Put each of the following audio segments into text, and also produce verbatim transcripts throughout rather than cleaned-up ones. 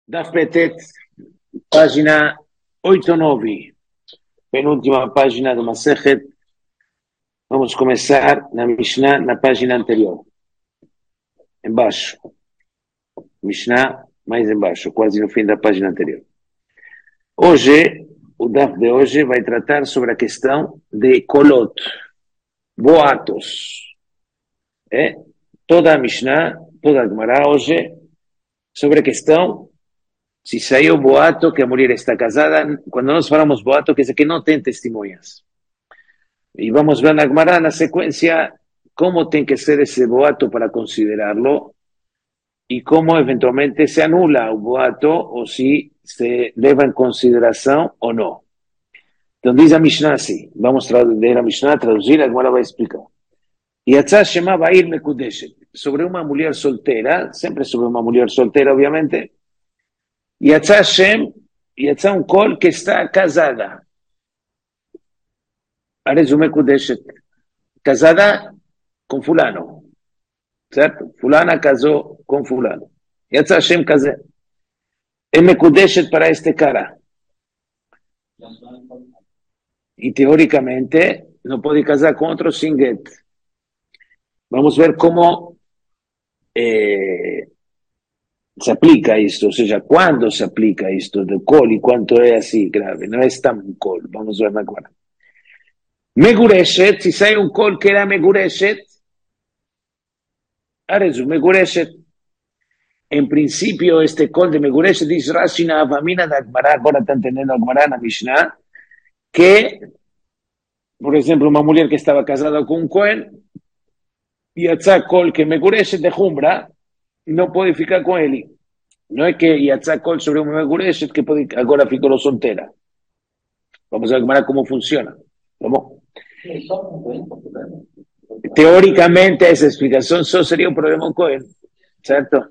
Daf Petet, página oito nove, penúltima página do Masechet. Vamos começar na Mishnah, na página anterior. Embaixo. Mishnah, mais embaixo, quase no fim da página anterior. Hoje, o Daf de hoje vai tratar sobre a questão de kolot, boatos. É? Toda a Mishnah, toda a Gemara hoje, sobre a questão se saiu boato que a mulher está casada. Quando nós falamos boato, quer dizer que não tem testemunhas. E vamos ver na Gemara, na sequência, como tem que ser esse boato para considerá-lo e como eventualmente se anula o boato ou se se leva em consideração ou não. Então diz a Mishnah assim, vamos ler a Mishnah, traduzir, a Gemara vai explicar. Yatzah Shema Ba'ir Mekudeshet, sobre uma mulher solteira, sempre sobre uma mulher solteira, obviamente. Yatzah Shem, Yatzah um kol que está casada. Arezu Mekudeshet, casada com fulano, certo? Fulana casou com fulano. Yatzah Shem casé. É Mekudeshet para este cara. E teoricamente não pode casar com outro sem get. Vamos ver como eh, se aplica isto, ou seja, quando se aplica isto do col e quanto é assim grave. Não é tão col, vamos ver agora. Megureshet, se sai um col que era Megureshet, Arezu, Megureshet, em princípio, este col de Megureshet diz Rashi na Avamina da Gemara, agora está entendendo a Gemara na Mishnah, que, por exemplo, uma mulher que estava casada com um Cohen, Yatzah kol que Megureshet de Humbra, não pode ficar com ele. Não é que Yatzah kol sobre uma Megureshet que pode, agora ficou solteira. Vamos ver como funciona. Tá bom? Teoricamente, essa explicação só seria um problema com ele. Certo?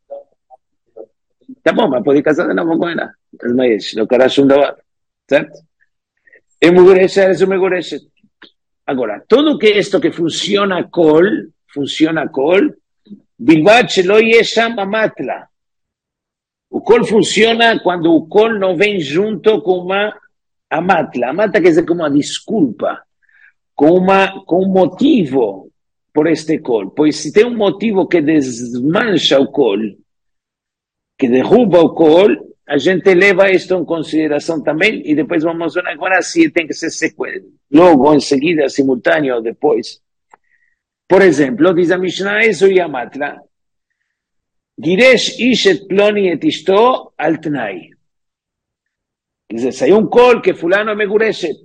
Tá bom, mas pode casar de novo com ela. Mas não quero achar. Certo? E Megureshet é uma Megureshet. Agora, tudo que isto que funciona kol, funciona kol, bilvad shelo yesham amatla. O kol funciona quando o kol não vem junto com uma amatla. Amatla quer dizer como uma desculpa, com, uma, com um motivo por este kol. Pois se tem um motivo que desmancha o kol, que derruba o kol, a gente leva isto em consideração também, e depois vamos ver agora se tem que ser sequência, logo, em seguida, simultâneo ou depois. Por exemplo, diz a Mishnah, isso e a Matla, Giresh ish et ploni et ishto al tnai. Quer dizer, saiu um col que fulano me gureshet.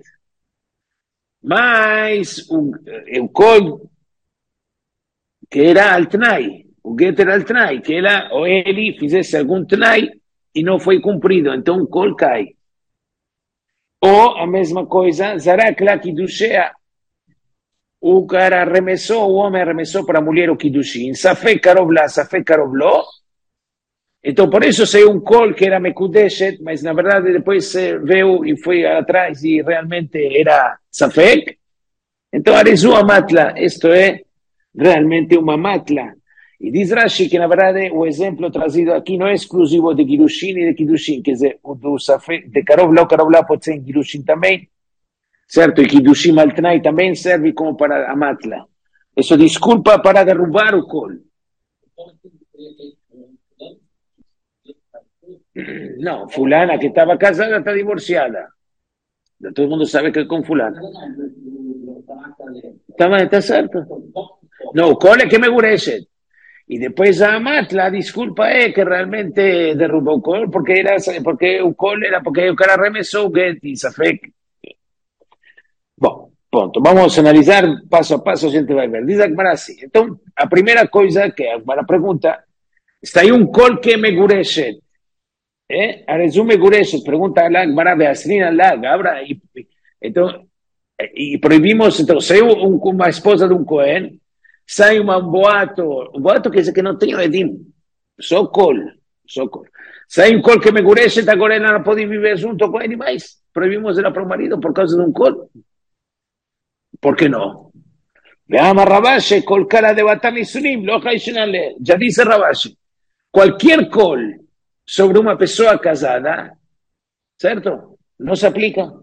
Mas o, o col que era al tnai, o get era al tnai, que ela ou ele fizesse algum tnai, e não foi cumprido, então o col cai. Ou a mesma coisa, Zarak la Kiddushea, o cara arremessou, o homem arremessou para a mulher o Kiddushin, Safek Karov la, Safek Karov lo, então por isso saiu um col que era Mekudeshet, mas na verdade depois veio e foi atrás e realmente era Safek, então Arezu a matla, isto é realmente uma matla. E diz Rashi que, na verdade, o exemplo trazido aqui não é exclusivo de Kiddushin e de Kiddushin, quer dizer, o do Safek, de Karov Lo, Karov Lo pode ser em Kiddushin também, certo? E Kiddushin Maltnai também serve como para a matla. Isso desculpa para derrubar o col. Não, fulana que estava casada está divorciada. Todo mundo sabe que é com fulana. Está certo? Não, o col é que me gureshet. E depois a matla, a desculpa é que realmente derrubou o col, porque, era, porque o col era porque o cara arremessou o get e Safek. Bom, ponto. Vamos analisar passo a passo, a gente vai ver. Diz a Gemara assim. Então, a primeira coisa que a Gemara pergunta, está aí um col que me gureshet. Eh? A resume gureshet, pergunta a la Gemara, Beaslina la Gabra, e, então, e proibimos, então, saiu um, uma esposa de um Cohen, sai um boato, um boato quer dizer que não tem edim, só col, só col. Sai um col que me gureshet, agora ela não pode viver junto com ele mais. Proibimos ela para o marido por causa de um col. Por que não? Veamos Rabashi, col cara de Batam e Sunim, já disse Rabashi, qualquer col sobre uma pessoa casada, certo? Não se aplica.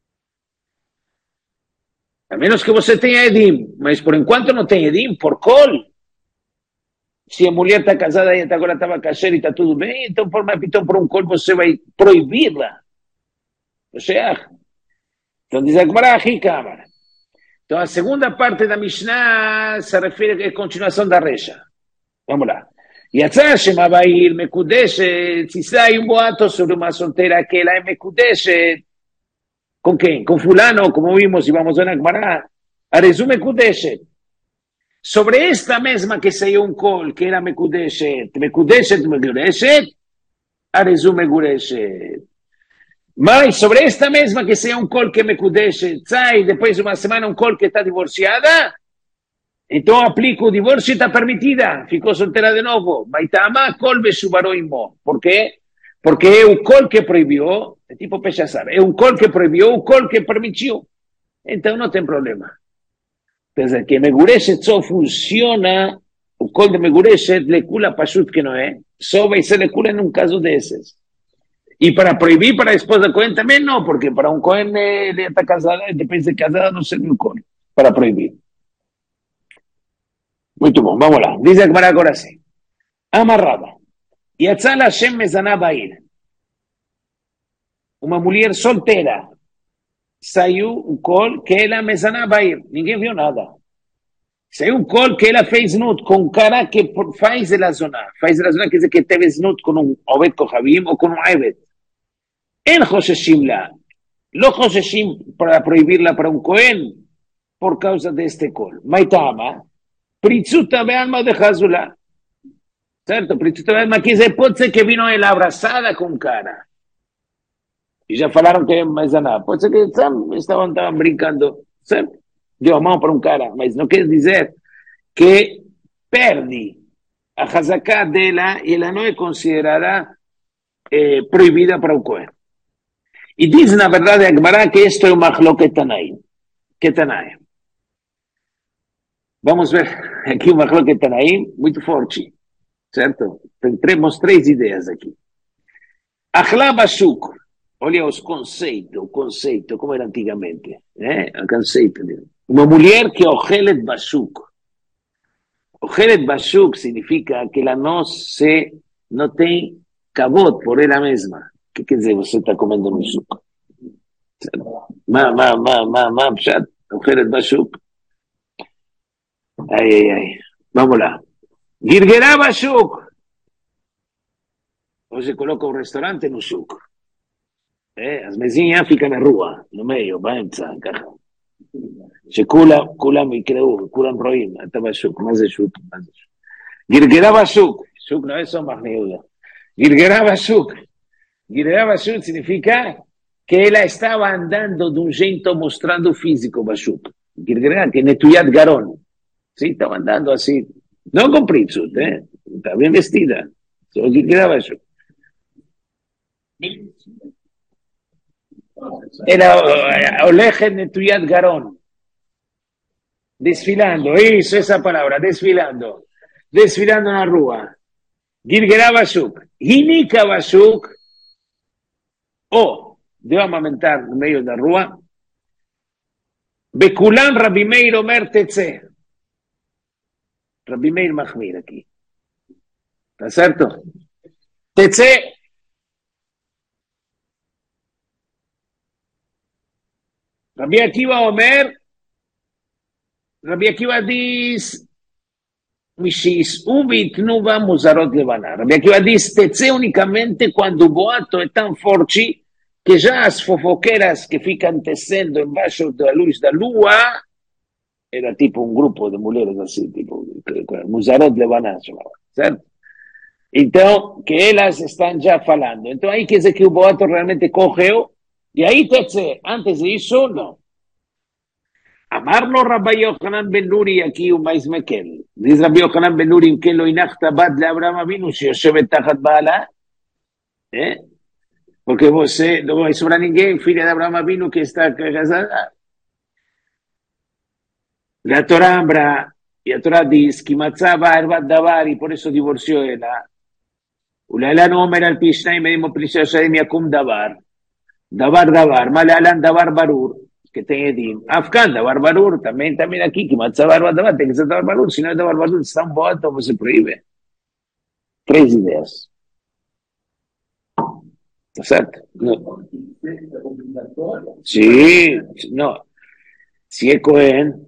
A menos que você tenha Edim, mas por enquanto não tem Edim, por col. Se a mulher está casada e até agora estava casada e está tudo bem, então por mais então por um col você vai proibir-la. Ou seja, então diz a Gemara aqui, câmara. Então a segunda parte da Mishnah se refere à continuação da recha. Vamos lá. יצא שמה בעיר מקודשת, se sai um boato sobre uma solteira que ela é מקודשת, ¿con quem? Com fulano, como vimos e vamos ver na Gemara, Arezu מקודשת. Sobre esta mesma que saiu um col, que era מקודשת, מקודשת, מקודשת, Arezu מקודשת. Mas sobre esta mesma que saiu um col que é מקודשת, sai depois de uma semana um col que está divorciada, então aplica o divórcio e está permitida, ficou solteira de novo. Baitama col besubarou imo. Por quê? Porque é o col que proibiu, é tipo pechazar, é um col que proibiu, o col que permitiu. Então não tem problema. Quer dizer, que Megureshet só funciona, o col de Megureshet, lecula pashut que não é, só vai ser lecula em um caso desses. E para proibir para a esposa Cohen também não, porque para um Cohen ele está casado, depois de casada não serve o col, para proibir. Muito bom, vamos lá. Diz a Gemara agora assim. Amarrada. Yatzá Hashem mezaná ba'ir. Uma mulher solteira. Saiu um col que ela mezaná ba'ir. Ninguém viu nada. Saiu um col que ela fez nut com um cara que faz ela zona. Faz ela zona quer dizer que teve nut com um Oved Kohavim ou com um Eved. En Hosheshim la. Lo Hosheshim para proibirla para um Cohen por causa deste col. Maitama. Pritzuta be'alma de Hazula. Certo? Pritzuta be'alma quer dizer, pode ser que vino ela abraçada com cara. E já falaram que é mais nada. Pode ser que estavam, estavam brincando. Certo? Deu a mão para um cara. Mas não quer dizer que perde a hazaká dela e ela não é considerada eh, proibida para o Cohen. E diz, na verdade, a Gemara que isto é uma machloket Tanaim. Que Tanaim? Vamos ver aqui uma machloket Tanaim muito forte, certo? Temos três ideias aqui. Achla bashuk. Olha os conceitos, o conceito, como era antigamente. Né? O conceito. Uma mulher que ojelet bashuk. Ojelet bashuk significa que ela não, se, não tem cabot por ela mesma. O que quer dizer você está comendo no suco? Ma, ma, ma, ma, ma, pshat. Ojelet bashuk. Ai, ai, ai. Vamos lá. Girgerá bashuk. Você coloca um restaurante no suco. Eh, as mesinhas ficam na rua, no meio, באמצע, ככה. שכולם, כולם יקראו, כולם רואים, אתה בשוק, מה זה שוק? מה זה שוק? גרגרה בשוק, שוק לא es מחנה יהודה. גרגרה בשוק. גרגרה בשוק significa que ela estava andando de um jeito mostrando físico בשוק. גרגרה, que netuyat garon. Sí, estava andando assim, não com pritzut, eh? Está bem vestida. Só גרגרה בשוק. Era Oleje Netuyat Garón, desfilando, eso, esa palabra, desfilando, desfilando en la rúa. Girgerá Bashuk, Ginika Bashuk, o, debo amamentar en medio de la rúa, Bekulán Rabbi Meir Omer Tetze, Rabbi Meir Mahmir aquí, ¿está cierto? Tetze, Rabbi Akiva Omer, Rabbi Akiva diz, Mishis ubit nuva muzarot levana. Rabbi Akiva diz, tetse unicamente quando o boato é tão forte que já as fofoqueiras que ficam tecendo embaixo da luz da lua, era tipo um grupo de mulheres assim, tipo, muzarot levana, certo? Então, que elas estão já falando. Então aí quer dizer que o boato realmente correu. E aí, tetse, antes disso, não. Amarlo Rabbi Yochanan ben Nuri, aqui o mais mequel. Diz Rabbi Yochanan ben Nuri, que lo inachta bad le Abraham Avinu, se yoshevet tachat baala. Eh? Porque você não vai sobrar ninguém, filha de Abraham Avinu, que está casada. La Torá ambra, e a Torá diz, que matzava ervat davar, e por isso divorciou ela. Ulalan Omer al Pishnai Medimo Plisha de Miakum Davar. Davar Davar, Malalan Davar Barur, que te Edim. Afkan Davar Barur, también, también aquí, que Matzavar Davar, tiene que ser Davar Barur, si no es Davar Barur, está un voto, pues se prohíbe. Tres ideas. ¿Cierto? No. Sí, no. Si es Cohen,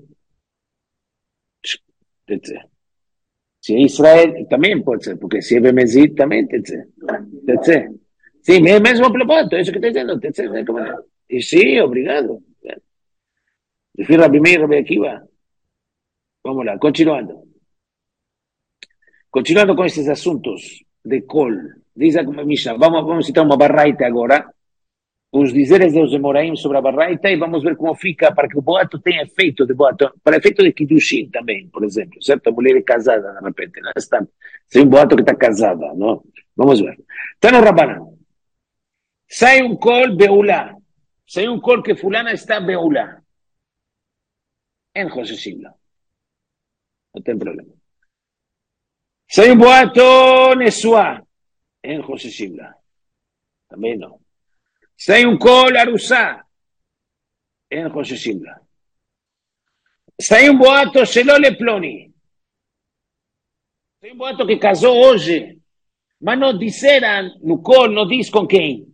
si es Israel, también puede ser, porque si es Bemezit, también, etc. Sí, mesmo propósito, eso que estoy diciendo, etc. Y sí, obrigado. Decir Rabbi Meir, Rabbi Akiva. Vamos lá, continuando. Continuando con estes asuntos de col. Diz a Mishnah, vamos, vamos citar uma barraita agora. Os dizeres dos Emoraim sobre a barraita e vamos ver como fica para que o boato tenha efeito de boato, para efeito de Kiddushin também, por exemplo, certo? A mulher é casada, de repente, não está, se é um boato que está casada, não? Vamos ver. Está no Rabanan. Sai um col beulá. Sai um col que fulana está beulá. En José Simla. No tem problema. Sai um boato Nesuá. En José Simla. Também não. Sai um col Arusá. En José Simla. Sai um boato Shelole Ploni. Sai um boato que casou hoje. Mas não disseram no col, não diz com quem.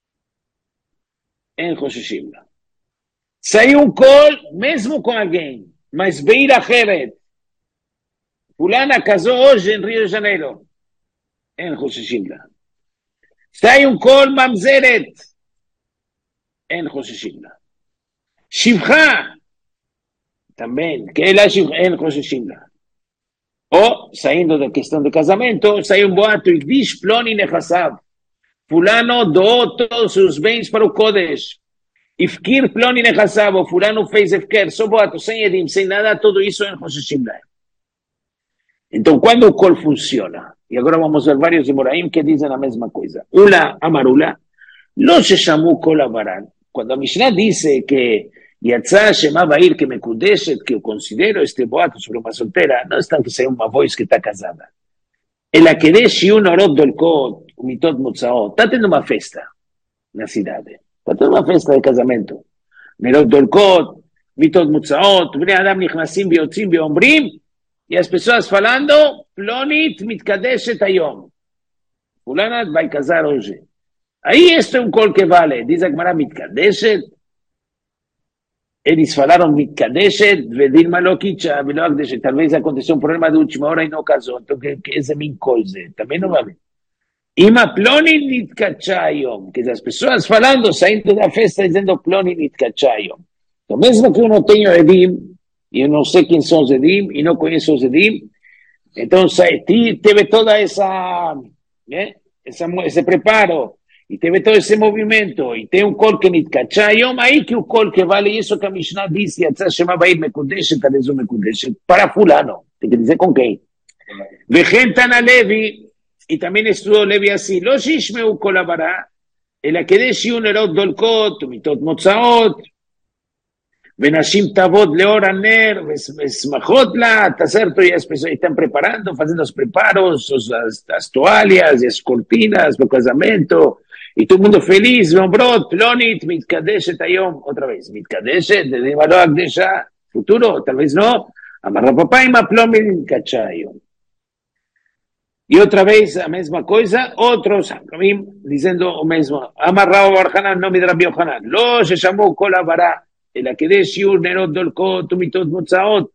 En José Simla. Sai um col, mesmo com alguém, mas Beira Heret. Fulana casou hoje em Rio de Janeiro. En José Simla. Sai um col Mamzeret. En José Simla. Shivcha. Também, que ela en José Simla. Ou, saindo da questão de casamento, sai um boato e diz Ploni Nechassav. Fulano doou todos os bens para o Kodesh. Ifkir Ploni Nechassav, o fulano fez Ifker, só boato, sem Edim, sem nada, tudo isso em José Simla. Então, quando o col funciona, e agora vamos ver vários Emoraim que dizem a mesma coisa. Ula, Amarula, não se chamou col avaran. Quando a Mishnah disse que Yatzá Shema Bair, que me kudeshet, que eu considero este boato sobre uma solteira, não está que seja uma voz que está casada. Ela que deixe um orot dolkot, um mitot motzaot, está tendo uma festa na cidade. Está tendo uma festa de casamento. Nerot dolkot, mitot motzaot, bnei adam nichnasim viotzim veombrim, e as pessoas falando, plonit mitkadeshet hayom. Fulana vai casar hoje. Aí este é um col que vale. Diz a Gemara mitkadeshet. Eles falaram mitkadeshet, vedilma lo kicha, velo akdeshet. Talvez aconteceu um problema de última hora e não casou. Então, que, que esse min colze. Também não vale. Ima ploni nitkachayom. Que as pessoas falando, saindo da festa, dizendo ploni nitkachayom. Então, mesmo que eu não tenha edim, e eu não sei quem são os edim, e não conheço os edim, então teve toda essa, né, essa, esse preparo, e teve todo esse movimento, e tem um col que nitkachayom, aí que o col que vale isso que a Mishnah disse, Yatzá Shema Bair mekudeshet, Tarezu mekudeshet, para fulano, tem que dizer com quem. Vechen Tana Levi, e também estudou Levi assim, lo shishmeu kol avara, אלא כדי שיהיו נרות דולקות ומיטות מוצאות, ונשים תעבוד לאור הנר ושמחות לה, está certo? E as pessoas estão preparando, fazendo os preparos, as, as toalhas e as cortinas do casamento, e todo mundo feliz, ואומרות, פלונית מתקדשת היום, outra vez, מתקדשת, דמה לא הקדשה, futuro, tal vez no, אמר הפאפה עם הפלומית מתקדשה היום. E outra vez a mesma coisa, outros dizendo o mesmo. Amar Rava bar Hanan, nome de Rabbi Yohanan. Lo se chamou Kol Havara, el que shiur nerot dolkot umitot motzaot.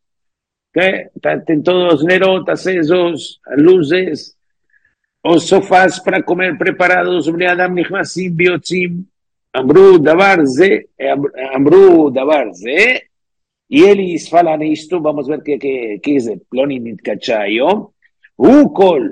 Tem todos os nerot acesos, luzes, os sofás para comer preparados, bnei adam nichnasim biotzim, amru davar ze, amru davar ze, e eles falam isto, vamos ver que que que é ploni nitkachayom. הוא קול,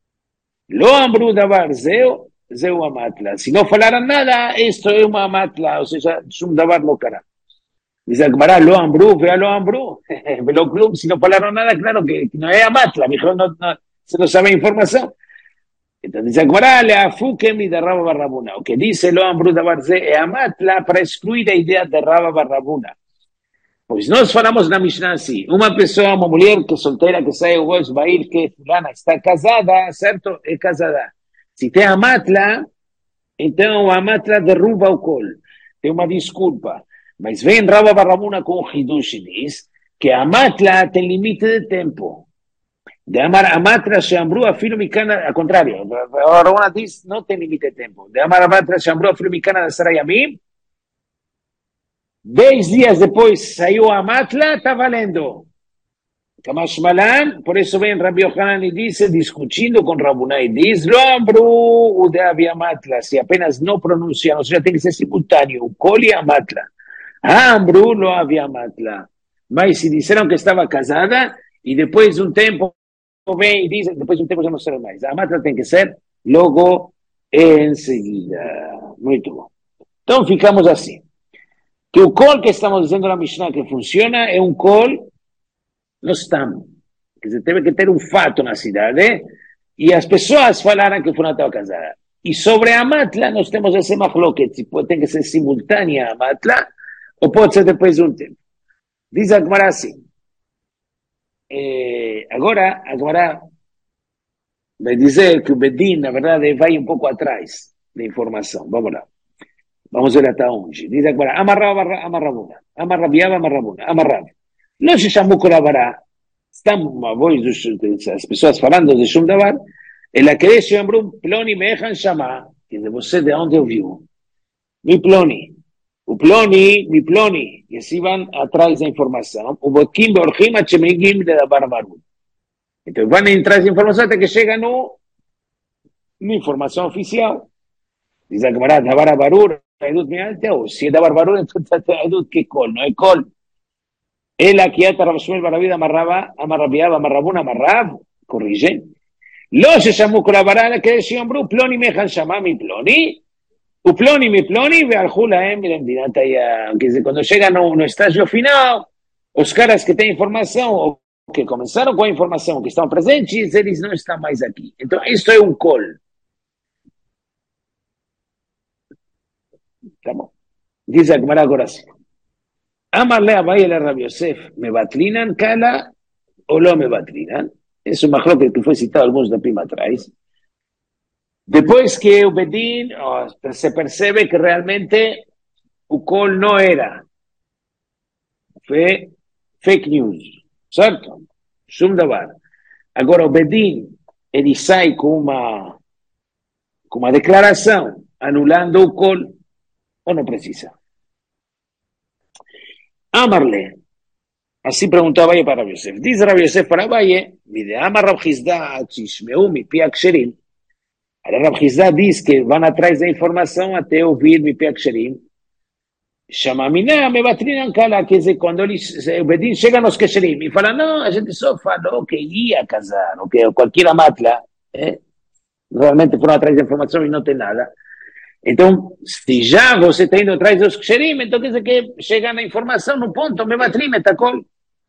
לא אמרו דבר, זהו, זהו המטלה. Si no falaran nada, esto es una matla, o sea, שום דבר לא קרה. Dice Agmará, lo אמרו, vea lo אמרו, ולא כלום, si no falaron nada, claro que, que no es matla, mejor no, no, se no sabe información. Entonces dice Agmará, le afuque mi de Rava Barrabuna, o que dice lo אמרו דבר זה, es matla para excluir la idea de Rava Barrabuna. Pois nós falamos na Mishnah assim, uma pessoa, uma mulher que é solteira, que sai o voz vai ir, que fulana está casada, certo? É casada. Se tem a matla, então a matla derruba o col. Tem uma desculpa. Mas vem Rabba bar Rabuna com o Hidush e diz que a matla tem limite de tempo. De amar a matla Shambru afilo mikana, ao contrário, a Rabuna diz não tem limite de tempo. De amar a matla Shambru afilo mikana da Sarayamim, dez dias depois saiu a matla, está valendo. Kamash Malan, por isso vem Rabbi Yohanan e diz, discutindo com Rabuna e diz, lo ambru o de havia matla, se apenas não pronunciam, ou seja, tem que ser simultâneo, o col e a matla. Ambru lo havia matla. Mas se disseram que estava casada, e depois de um tempo vem e diz, depois de um tempo já não será mais. A matla tem que ser logo em seguida. Muito bom. Então ficamos assim. Que o col que estamos dizendo na Mishnah que funciona é um col no stam. Quer dizer, teve que ter um fato na cidade e as pessoas falaram que foram até a casada. E sobre a matla nós temos esse machloket, se tem que ser simultânea a matla ou pode ser depois de um tempo. Diz a Gemara assim. Eh, agora, a Gemara vai dizer que o Bedin, na verdade, vai um pouco atrás da informação. Vamos lá. Vamos ver até onde. Diz a Gemara, amarrava, amarravuna, amarrabiava, amarravuna, amarrava. Não se chamou Kolabará. Estamos uma voz das pessoas falando de Shum Davar. Ela queria se lembrar, Ploni me deixam chamar. Que de você de onde ouviu? Mi Ploni. O Ploni, mi Ploni. E assim vão atrás da informação. O Bokim Borchim Achemegim de Davar Barul. Então vão atrás da informação até que chega no, na informação oficial. Diz a Gemara, Davar Barul, Edut me alteu. Se é Davar Barul, então é Edut que col, não é col. Ela que ata Rav Shmuel bar Abida amarraba, amarrabiaba, amarrabuna, amarrab, corrige. Lo se llamó colaborar que decía Ambru, Ploni me dejan llamar mi Ploni, u Ploni mi Ploni, ve al Jula, eh, miren, dirán, que cuando llegan a un estágio final, os caras que têm informação, ou que começaram com a informação, que estão presentes, eles não estão mais aqui. Então, isso é um col. Tá bom. Diz a Gemara agora assim. Amarle Abaye le Rabbi Yosef, ¿me batlinan cala o no me batlinan? Es un majloque que fue citado algunos de prima atrás. Después que o Bedin oh, se percebe que realmente o col no era. Fue fake news. Certo? Shum davar. Agora o Bedin, ele sai com uma, com uma declaração anulando o col ou não precisa? Amarle. Así preguntó Abaye para Rabbi Yosef. Dice Rabbi Yosef para Abaye, de Amar Rab Hizda, Tishmeu mi pi aksherim. Rab Hizda diz que van atrás da informação até ouvir mi pi aksherim. Chamaminá, me batrinan cala, quer dizer, quando eles, o Bedin chega nos ksherim e fala, não, a gente só falou que ia casar, ou que qualquer matla, eh? realmente foram atrás da informação e não tem nada. Então, se já você está indo atrás dos ksherim, então quer dizer que chega na informação no ponto, me batrim, etacol.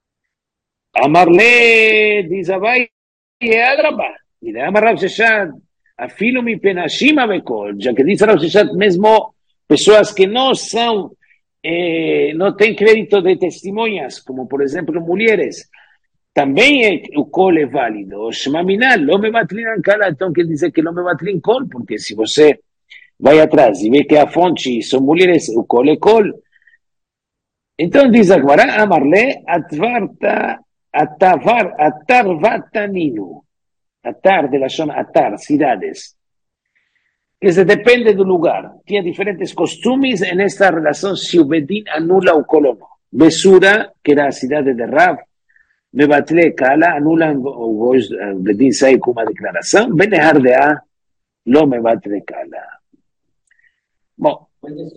Amarle, diz Abaye, adraba. E de Amar Rav Sheshat, afilo mi penashim avekol, já que diz Rav Sheshat mesmo, pessoas que não são, eh, não têm crédito de testemunhas, como por exemplo mulheres, também é, o col é válido. O shmaminal, lo me batrim cala, então quer dizer que lo me batrim col, porque se você vai atrás e vê que a fonte são mulheres, o col é col. Então diz a Gemara, amarle, atvarta, atavar, atarvataninu. Atar de la zona, atar, cidades. Que se depende do lugar. Tinha diferentes costumes nesta relação se o Bedin anula o col ou não. Besura, que era a cidade de Rav, Mebatle, Kala, anulam o Bedin sai com uma declaração. Benehardea, lo Mebatle, Kala. Bom,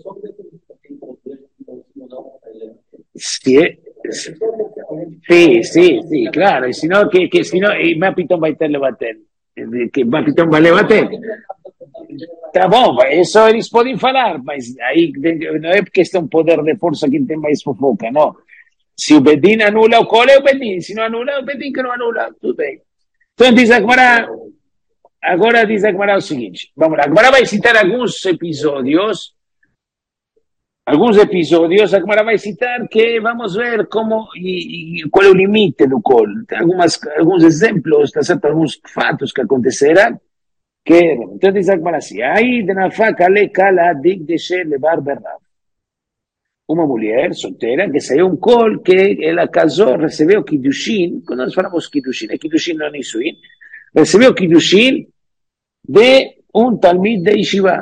sí, sí, sí, sí, claro, y si no, que, que si no, y Mapitón va a estar le bater, que Mapitón va a le bater. Tá bom, isso eles podem falar, mas aí não é porque tem um poder de força quem tem mais fofoca, não. Se o Bedin anula o colo, é o Bedin, se não anula, é o Bedin que não anula, tudo bem. Então diz a Gemara, agora diz a Gemara o seguinte, vamos lá, a Gemara vai citar alguns episódios, alguns episódios, a Gemara vai citar que vamos ver como, e, e qual é o limite do col. Tem algumas, alguns exemplos, tá certo? Alguns fatos que aconteceram, Que, entonces dice Akbar así, ahí de Nafaka le cala dig de she le barberra. Una mujer soltera que saiu un call que ela casó, recebeu Kiddushin, quando nós falamos Kiddushin, é Kiddushin não é Nisuin, recebeu Kiddushin de um Talmid de Yeshiva.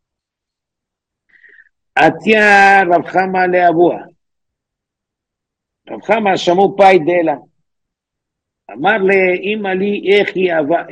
Atia Rav Chama Leabua. Rav Chama chamou o pai dela. Amarle, Imali Echi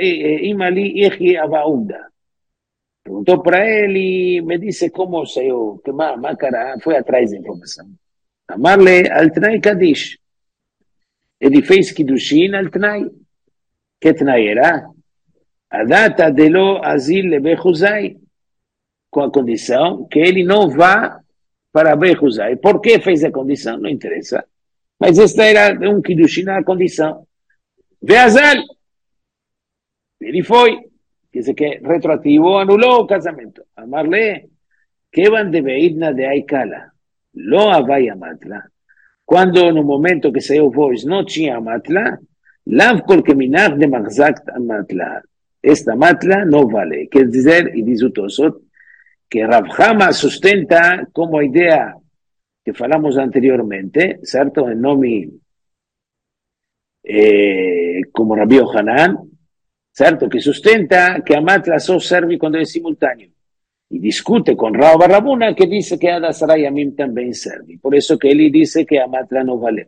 Avaunda. Preguntou para ele e me disse como saiu, que Mácara foi atrás da informação. Amarle Altnai Kadish. Ele fez Kiddushin Altnai. Que Tnai era? A data de lo Azil Lebechuzai. Com a condição que ele não vá para Bechuzai. Por que fez a condição? Não interessa. Mas esta era um Kiddushin a condição. Veazal. Ele foi. Quer dizer que retroativo anulou o casamento. Amarle, Kevan de Beidna de Aikala, lo Havai Amatla. Quando no momento que saiu voz não tinha Amatla, Lav kol keminach de Marzakt Amatla. Esta Amatla não vale. Quer dizer, e diz o Tosot, que Rav Chama sustenta como a ideia que falamos anteriormente, certo? Em nome eh, como Rabbi Yohanan, certo? Que sustenta que a matla só serve quando é simultâneo. E discute com Rav Barabuna, que diz que a da Sarayamim também serve. Por isso que ele diz que a matla não valeu.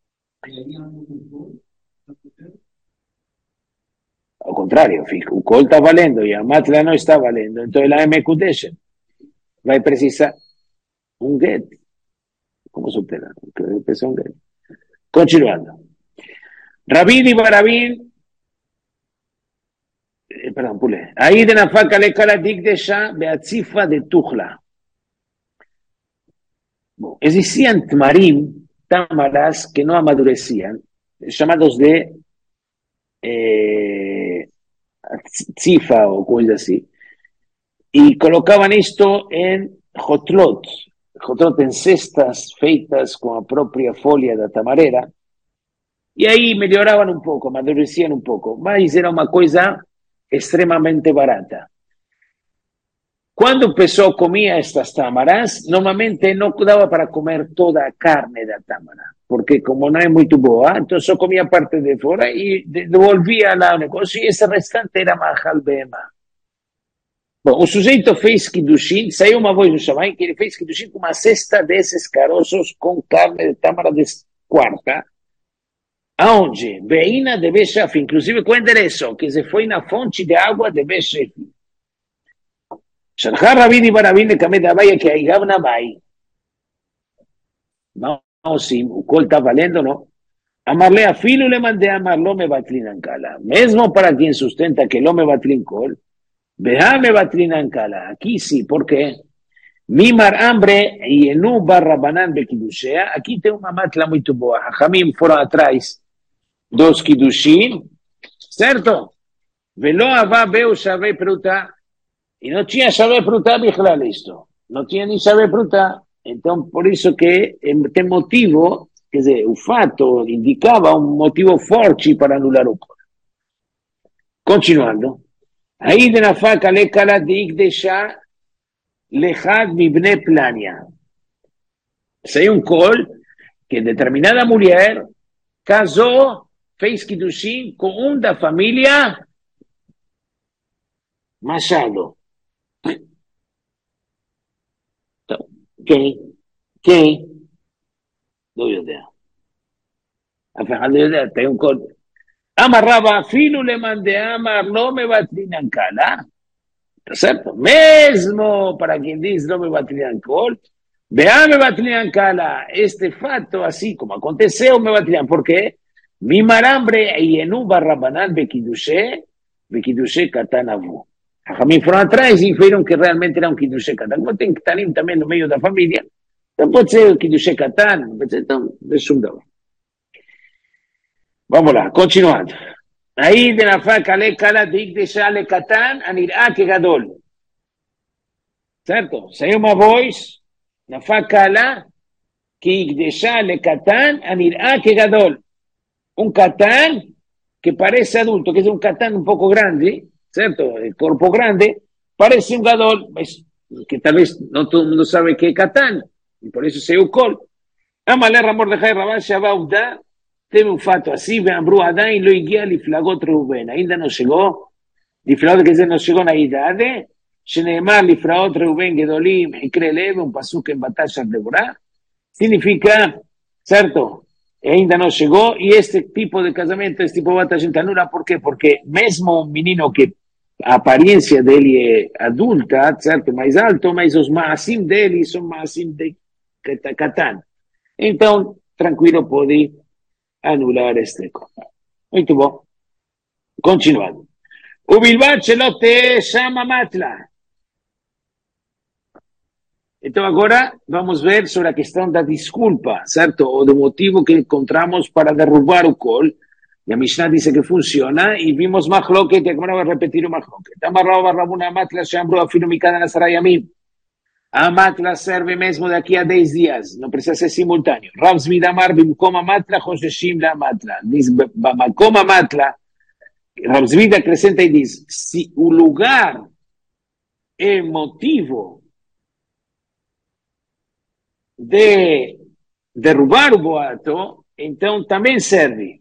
Ao contrário, o col está valendo e a matla não está valendo. Então ela é Mekudeshet. Vai precisar um get. Como solteira? Precisa um get. Continuando. Rabin e Barabin, eh, perdón, pule. Ahí de Nafaka le cala digdesha beatzifa de Tuchla. Bueno, existían tmarim, tamaras, que no amadurecían, llamados de eh, tzifa o cosas así, y colocaban esto en jotlot, jotlot en cestas feitas con la propia folia da tamarera, y ahí melhoraban un poco, amadurecían un poco, mas era una cosa extremadamente barata. Cuando empezó comía estas támaras, normalmente no daba para comer toda la carne de la támara, porque como no es muy boa, entonces yo comía parte de fuera y devolvía al negocio y ese restante era majal bema. Bom, o sujeito fez Kiddushin, saiu uma voz no Shammai que ele fez Kiddushin com uma cesta desses caroços com carne de tâmara de quarta. Aonde? Beina de Bechaf, inclusive com endereço, que se foi na fonte de água de Bechaf. Shalchá Rabin e Barabin de Kamed Abaye que aí na Bai. Não, sim, o col está valendo, não? Amarle a filho le mandei amar lo me batlin ancala. Mesmo para quem sustenta que lo me batlin col, Behame batrinan kala. Aquí sí, ¿por qué? Mimar hambre y en un barra banan de kidushea. Aquí tengo una matla muy boa. Jamim fueron atrás dos kidushin, ¿cierto? Velo ava veo sabe pruta. Y no tinha sabe pruta, vigila esto. No tinha ni sabe pruta. Entonces, por eso que este motivo, que es el fato, indicaba un motivo fuerte para anular o coro. Continuando. Ahí de Nafaka le cala de Igdesha lejad mibne plania. Hay un col que determinada mujer casó, fez Kiddushin con una familia Machado. Quem? Quem? Não יודע. אף אחד לא יודע, tem um col. Amarraba filo le mandé amar, no me batrinan cala. ¿Cierto? Mesmo para quien dice no me batrinan col, vea me batrinan cala. Este fato, así como aconteceu, me batrinan. ¿Por qué? Mi marambre y en un barrabanán bequidushe, bequidushe catanavu. A mí fueron atrás y vieron que realmente era un kidushe catán. Como ten tanim también no medio de la familia, no puede ser kidushe catán, entonces es un doble. Vamos lá, continuando. Aí de Nafaka le cala de Igdesha le Katan anirá que gadol. Certo? Saiu uma voz, Nafaka lá, que Igdesha le Katan anirá que gadol. Um Katan que parece adulto, que é um Katan um pouco grande, ¿cierto? El cuerpo grande, parece un gadol, es, que tal vez no todo el mundo sabe que es Catán, y por eso se Col. Amale Ramor de Jai Rabán Shabauda, teme un fato así, vean Bru Adain, lo iguía Liflagot Reuben, ainda no llegó, Liflagot que se nos llegó en la idade, Sheneemar Liflagot Reuben Gedolim, Ekreleve, un pasuk en batalla de Borá, significa, ¿cierto? Ainda no llegó, y este tipo de casamiento, este tipo de batalla en Tanura, ¿por qué? Porque mesmo un menino que a apariencia dele é adulta, certo? Mais alto, mas os maasim dele são maasim de Catán. Então, tranquilo, pode anular este copo. Muito bom. Continuando. O Bilbao não te chama matla. Então, agora vamos ver sobre a questão da desculpa, certo? O do motivo que encontramos para derrubar o col. Y a Mishnah dice que funciona, y vimos Mahloket, y ahora voy a repetir un Mahloket. Amarrado Barrabuna Amatla, Shambro, Afino Mikada Nazarayamim. Amatla serve mesmo de aquí a diez días, no precisa ser simultáneo. Rav Zvid Amar, Bimkom Amatla, Josheshim la Amatla. Dice, Bamakom Amatla, Rav Zvid acrescenta y dice, si un lugar es motivo de derrubar o boato, entonces también serve.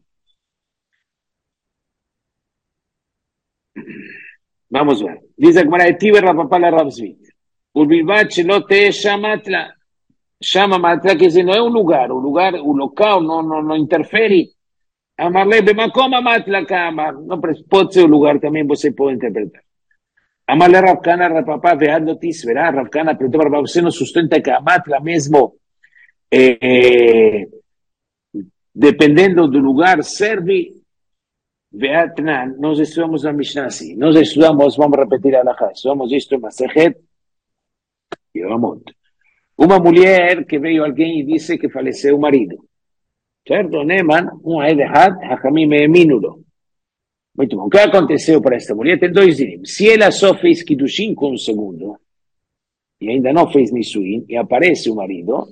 Vamos a ver. Dice Gemara de Tiber, Rapapá, la Rabzvit. Ulbibat, no te llamatla. Llama matla, que no es un lugar, un lugar, un local, no, no, no interfiere. Amarle, bemacoma matla, cama. No, pero puede ser un lugar también, vos se puede interpretar. Amarle, Rapcana, Rapapá, veando tis, verá, Rapcana, pero para usted no sustenta que amatla mismo, eh, eh, dependiendo del lugar, serve. Beatnan, nos estudiamos la Mishnah así, nos estudiamos, vamos a repetir a la Haz, estudiamos esto en Masejet y vamos. Una mujer que veo a alguien y dice que falleció un marido, ¿cierto? Neman, un Aedehad, Hajamim Eminulo. Muito bom. ¿Qué aconteceu para esta mulher? Tem dois dinim. Se ela só fez Kiddushin com um segundo, e ainda não fez Nisuin, e aparece o marido,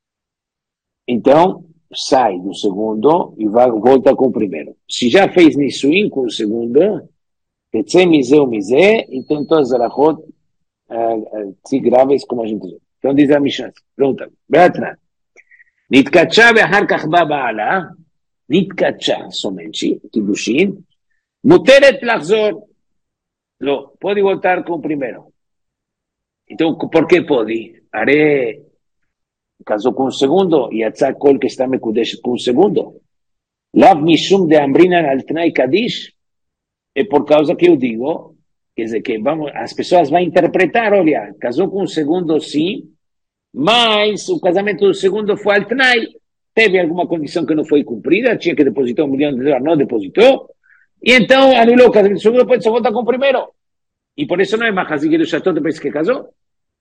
então sai do segundo e vai, volta com o primeiro. Se já fez Nisuin com o segundo, Tetzé Mizé ou Mizé, então todas as alahot se graves como a gente vê. Então diz a Mishnah, pergunta, Beatran, Nitkachá ve'ahar kach ba ba'ala, Nitkachá somente, Kiddushin, Muteret lachzor, não, pode voltar com o primeiro. Então, por que pode? Haré casó con un segundo y Atzá Kol que está Mekudesh con un segundo. Lav Mishum de Ambrinan al Tnai Kadish, es por causa que yo digo, que es de que vamos, las personas van a interpretar, olha, casó con un segundo sí, mas o casamento do segundo fue al Tnai, teve alguma condição que não foi cumprida, tinha que depositar um milhão de dólares, não depositou, e então anulou o casamento do segundo, depois se volta com o primeiro. E por isso não é mais assim que ele já todo depois que casou.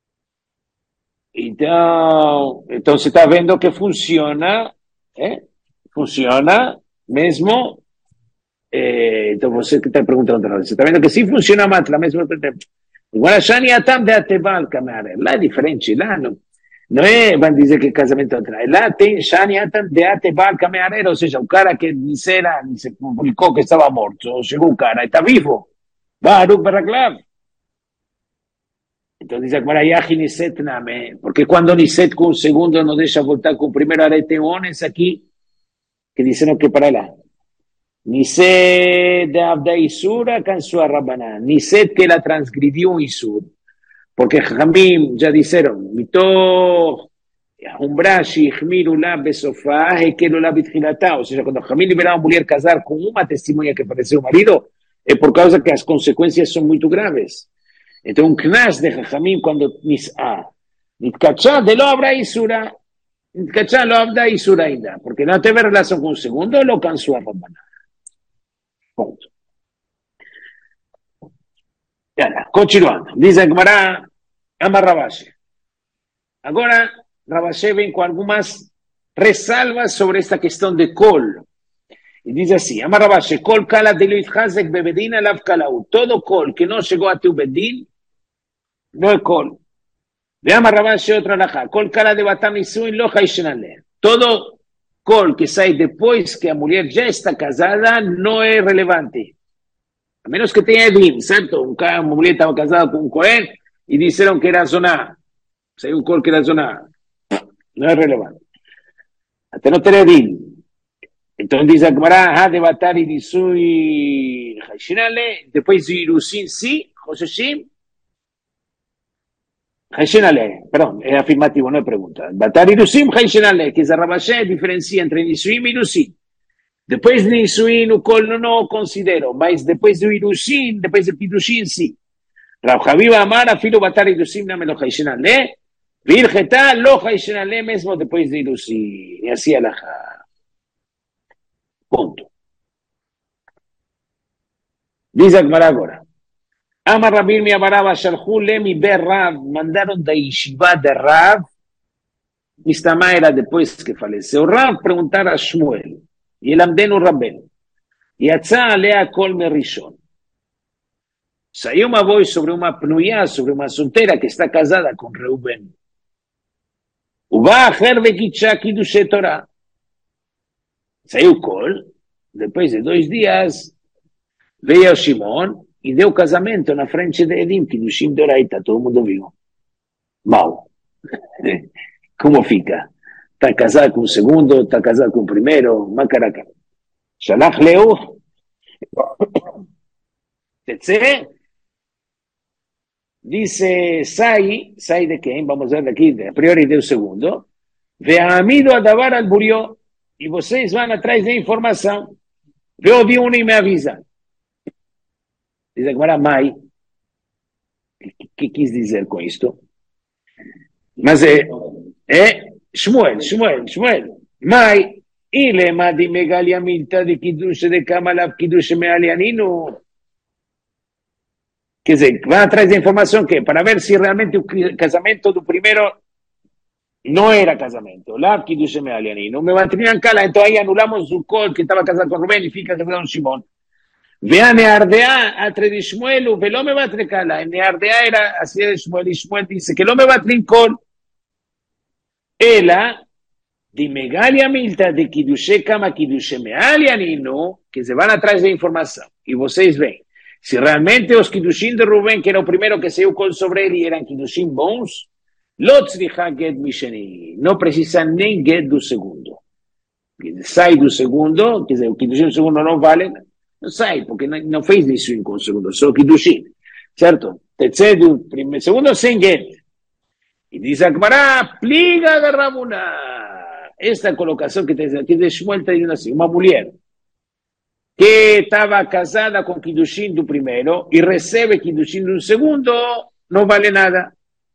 Então, então você está vendo que funciona, ¿eh? Funciona mesmo. Eh, então você que está perguntando, você está vendo que sim funciona mais, lá mesmo tempo. Agora, Shani Atam de Atebal, camarada, lá é diferente, lá não, não é, vão dizer que casamento atrás, lá tem Shani Atam de Atebal, camarada, ou seja, o cara que disera, se publicou que estava morto, chegou o cara, está vivo, Baruch Baraklav. Entonces dice Akmara Yahi Niset Name, porque cuando Niset con un segundo no deja voltar con primero areteones aquí, que dicen que para la Niset de Abda Isura cansó a Rabaná, Niset que la transgredió un Isur, porque Jamim ya dijeron, Mito Umbrashi, Ihmiru la Besofá, Hekelo la Bitjilata, o sea, cuando Jamim liberaba a una mujer casar con una testimonia que pareció marido, es por causa que las consecuencias son muy graves. Entonces, un knas de Jajamim cuando nis'a, nitkachá de lo habrá isura, nitkachá lo habrá isura ainda, porque no te ve relación con un segundo, lo cansó a Rabaná. Punto. Ya, continuando. Dice Gemara, ama Rabashi. Ahora, Rabashi ven con algunas resalvas sobre esta cuestión de col. Y dice así, ama Rabashi, col kala de lo itchazek bebedin alav kalau. Todo col que no llegó a tu bedín, no es col. Veamos Rabashi otra laja. Col kala de batam nisuin lo haishenale. Todo col que sale después que la mujer ya está casada no es relevante. A menos que tenha Edim, certo? Um cara, uma mulher estava casada com um Cohen e disseram que era zoná. Saiu o cor que era zoná. Não é relevante. Até não ter Edim. Então diz a Gemara, ha de batar e disui Hashinale, depois de Irusim, sim, Hosheshim, Hashinale, perdão, é afirmativo, não é pergunta. Batar e Irusim, Hashinale, que Zarabashé diferencia entre Nisuim e Irusim. Depois de Nisuim, o Kol não, não considero, mas depois do Irusim, depois de Pirusim, sim. Rav Haviva Amar, filho batar e Irusim, não me lo Hashinale, Virgetá, lo Hashinale, mesmo depois de Irusim. E assim ela. Ponto. Diz a Gemara agora. Amar Rabir mi Abaraba Shalhu Lemi Ber Rav, mandaram da Yeshiva de Rav, Mistamá era depois que faleceu, Rav perguntar a Shmuel, e ele amdeno Rabben, e atzá alea kol merishon. Saiu uma voz sobre uma pnuia, sobre uma solteira que está casada com Reuben. Uba acher vekitcha kidushe Torah. Saiu kol, depois de dois dias, veio Shimon e deu casamento na frente de Edim, Kiddushim Doraita, todo mundo viu. Mal. Como fica? Está casado com o segundo, está casado com o primeiro, macaraca. Shalach Leu, Tetze, disse, sai, sai de quem? Vamos ver daqui, a priori deu segundo. Ve'amido adavar al burió, e vocês vão atrás da informação. Eu vi um e me avisa. Diz agora, Mai, o que, que quis dizer com isto? Mas é, é Shmuel, Shmuel, Shmuel. Mai, ilema di megalia milta de kiddush de kamalav kiddush mealianino. Quer dizer, vai atrás da informação que para ver se realmente o casamento do primeiro não era casamento. Lá kiddush mealianino. Me mantenían cala, então aí anulamos o col que estava casado com Rubén e fica casado com Shimon. Vea Neardea, atre de Shmuel, velo me va a trecala. Neardea era así de Shmuel, y Shmuel dice que no me va a trincón. Ela, de Megalia Milta, de Kidushe Kama Kidushe Mealia Nino, que se van atrás de informação. E vocês veem, se realmente os Kidushim de Rubén, que era o primeiro que saiu com sobre ele, eram Kidushim bons, Lotzriha Get Misheni, não precisa nem Get do segundo. Sai do segundo, quer dizer, o Kidushim do segundo não vale. Não sai, porque não, não fez isso com o segundo, só Kiddushim, certo? Tetze do primeiro, segundo sem get. E diz a Gemara, pliga de Rabuna. Esta colocação que tem aqui de Shmuel está dizendo assim, uma mulher que estava casada com Kiddushim do primeiro e recebe Kiddushim do segundo, não vale nada.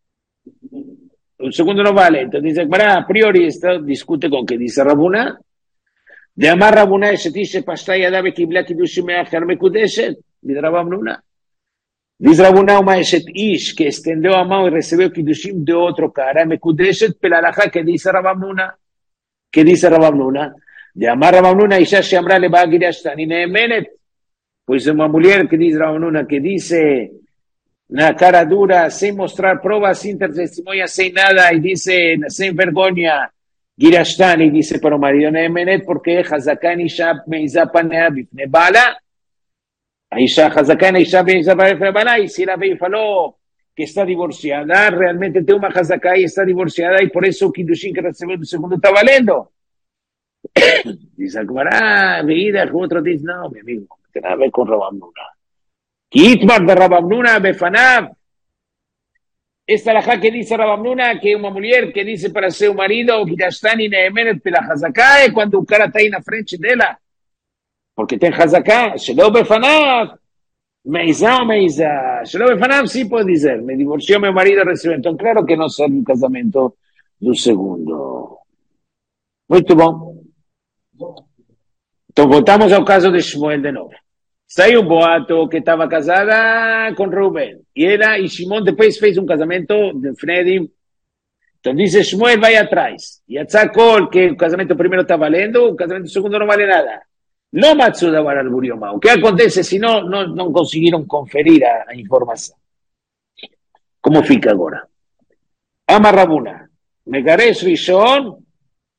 O segundo não vale. Então diz a Gemara, a priori, esta discute com o que diz Rabuna. De Amar Rabuna Eshet Ish Pashta Yada Vekibla Kiddushim Me'acher Mekudeshet, diz Rabuna. Diz Rabuna uma Eshet Ish que estendeu a mão e recebeu Kiddushim de outro cara, Mekudeshet pela alahá que diz Rabuna. Que diz Rabuna? De Amar Rabuna Isha Sheamra Leba Girashtani Neemenet. Pois uma mulher que diz Rabuna, que disse na cara dura, sem mostrar provas, sem ter testemunha, sem nada, e disse sem vergonha, Girashtani dice para o marido Neemenet porque Hazakan Isha Meiza Panea Bifne Bala. A Isha Hazakan Isha Meiza Bifne Bala. E se ela veio e falou que está divorciada, realmente tem uma Hazakan e está divorciada e por isso o Kiddushim que recebeu do segundo está valendo. Diz agora, veída, o outro diz, não, meu amigo, não tem nada a ver com Rabamnuna. Kitbar de Rabamnuna Befanav. Esta alajá que dice Rabamnuna, que uma mulher que dice para seu marido, Girashtani Neemenet pela Hazaká, é quando o cara está aí na frente dela. Porque tem Hazaká, Shelo Befanav, Meizá ou Meizá. Shelo Befanav sim pode dizer, me divorciou meu marido, recebeu. Então, claro que não serve o casamento do segundo. Muito bom. Então, voltamos ao caso de Shmuel de novo. Saiu um boato que estava casada com Reuben. E ela e Shimon depois fez um casamento de Fredim. Então disse Shmuel, vai atrás. E a Tzakol, que o casamento primeiro está valendo, o casamento segundo não vale nada. Não Matsuda Baralburioma. O que acontece se não, não, não conseguiram conferir a, a informação? Como fica agora? Ama Rabuna. Megaresh Rishon,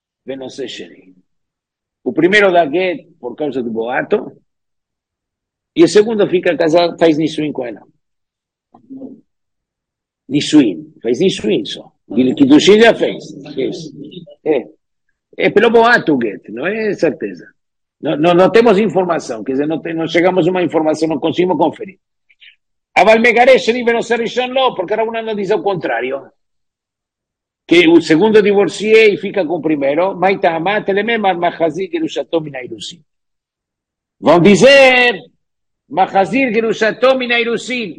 Benose Sheni. O primeiro da Get, por causa do boato, E o segundo fica casado, faz Nisuin com ela. Nisuin, faz Nisuin só. Kiddushin já fez. fez. É. É pelo boato, Get, não é certeza. Não, não, não temos informação, quer dizer, não, tem, não chegamos a uma informação, não conseguimos conferir. Aval Megaresh, nível Serishon, não, porque era uma não diz ao contrário. Que o segundo divorcia e fica com o primeiro. Maitama, telemem, Mahazir, Gerushatom, Minairusim. Vão dizer, Mahazir, Gerushatom, Minairusim.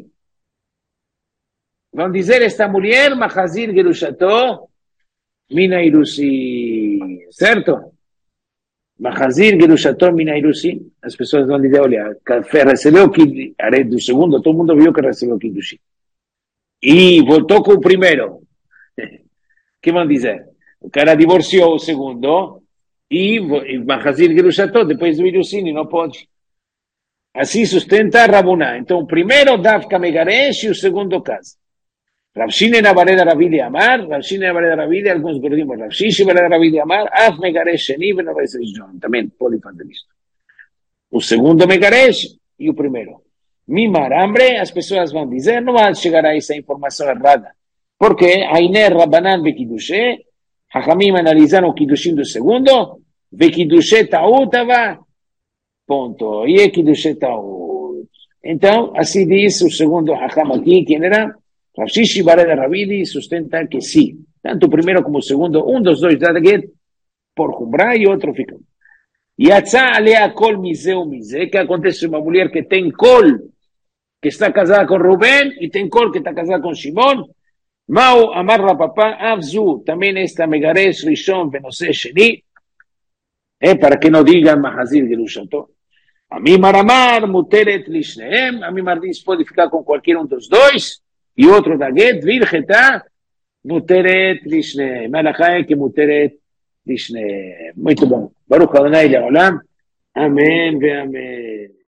Vão dizer esta mulher, Mahazir, Gerushatom, Minairusim. Certo? Mahazir, Gerushatom, Minairusim. As pessoas vão dizer, olha, recebeu o Kiddush, do segundo, todo mundo viu que recebeu o Kiddush. E voltou com o primeiro. Que vão dizer? O cara divorciou o segundo e Mahazir Gerushatom, depois do Irusini, não pode. Assim sustenta Rabuná. Então, o primeiro Davka Megaresh e o segundo casa. Rav Shine na vareda Ravide Amar, Rav Shine na vareda Ravide, alguns gordimos, Rav Shishi vareda Ravide Amar, Af Megaresh Sheni, Beno Reisjon. Também pode fazer isto. O segundo Megaresh e o primeiro. Mimar Ambre, as pessoas vão dizer, não vai chegar a essa informação errada. Porque Ainer Rabanan Bekidushe, Hachamim analisaram o Kiddushin do segundo, Bekidushe Ta'utava, ponto. E é Kiddushe Ta'ut. Então, assim diz o segundo Hacham aqui, quem era? Rav Shishi Bareda Ravidi sustenta que sim. Tanto o primeiro como o segundo, um dos dois da Get por Humbra e outro fica. E Yatsa Alea Kol Mizeu Mize, que acontece uma mulher que tem Kol, que está casada com Rubén, e tem Kol que está casada com Shimon. Mao amarra papá, Avzu, também esta Megaresh Rishon Benose Sheni, é para que não digam Mahazir Gerushatom. A mim Maramar, Muteret Lishneem, a mim Mardiz pode ficar com qualquer um dos dois, e outro da Get, Virgeta, Muteret Lishneem. Malachai que Muteret Lishneem. Muito bom. Baruch Adonai Leolam. Amém, ve amém.